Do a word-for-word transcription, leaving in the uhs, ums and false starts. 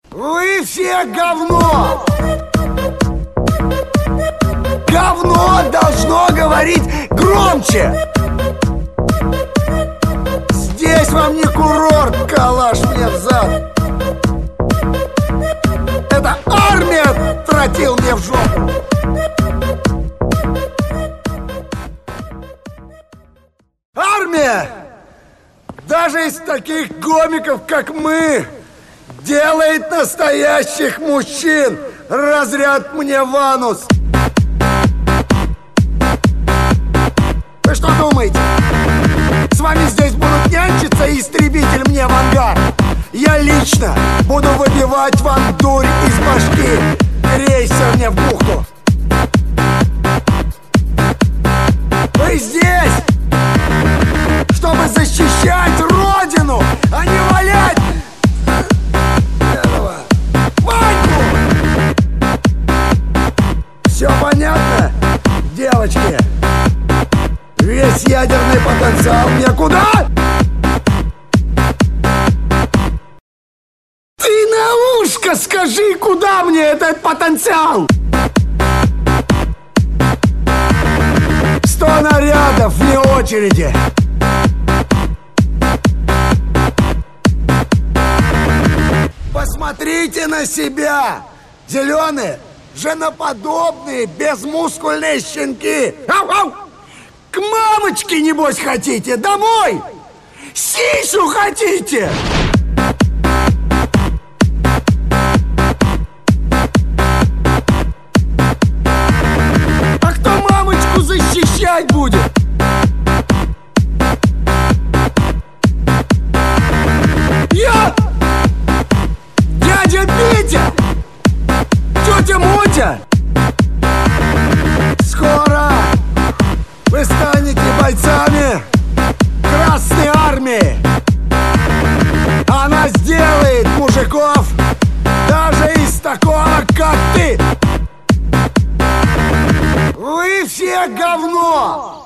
Вы все говно! Говно должно говорить громче! Здесь вам не курорт, калаш мне в зад! Это армия тротил мне в жопу! Армия! Даже из таких гомиков, как мы, делает настоящих мужчин! Разряд мне в анус! Вы что думаете? С вами здесь будут нянчиться и истребитель мне в ангар? Я лично буду выбивать вам дурь из башки! Крейсер мне в бухту! Вы здесь, чтобы защищать Родину, а не валять этого Ваньку! Все понятно, девочки? Весь ядерный потенциал мне куда? Ты на ушко скажи, куда мне этот потенциал? Сто нарядов вне очереди. Посмотрите на себя, зеленые, женоподобные, безмускульные щенки. Ау-ау! К мамочке, небось, хотите? Домой? Сисю хотите? А кто мамочку защищать будет? Я? Дядя Петя? Тетя Мотя? Скоро вы станете бойцами Красной Армии. Она сделает мужиков даже из такого, как ты. Вы все говно!